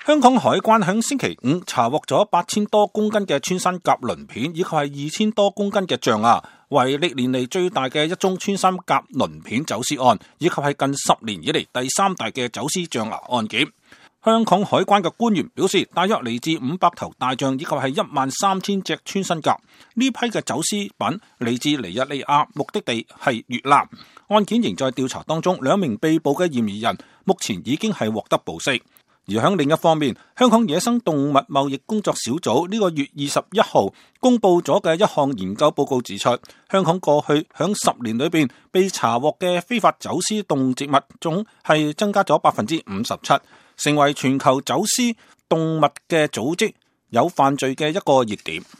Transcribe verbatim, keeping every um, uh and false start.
香港海關響星期五查獲咗八千多公斤嘅穿山甲鱗片，以及係二千多公斤嘅象牙，為歷年嚟最大嘅一宗穿山甲鱗片走私案，以及係近十年以嚟第三大嘅走私象牙案件。香港海關嘅官員表示，大約嚟自五百頭大象，以及係一萬三千隻穿山甲。呢批嘅走私品嚟自尼日利亞，目的地係越南。案件仍在調查當中，兩名被捕嘅嫌疑人目前已經係獲得保釋。而喺另一方面，香港野生動物貿易工作小組呢個月二十一號公布咗嘅一項研究報告指出，香港過去響十年裏邊被查獲嘅非法走私動植物總係增加咗百分之五十七，成為全球走私動物嘅組織有犯罪嘅一個熱點。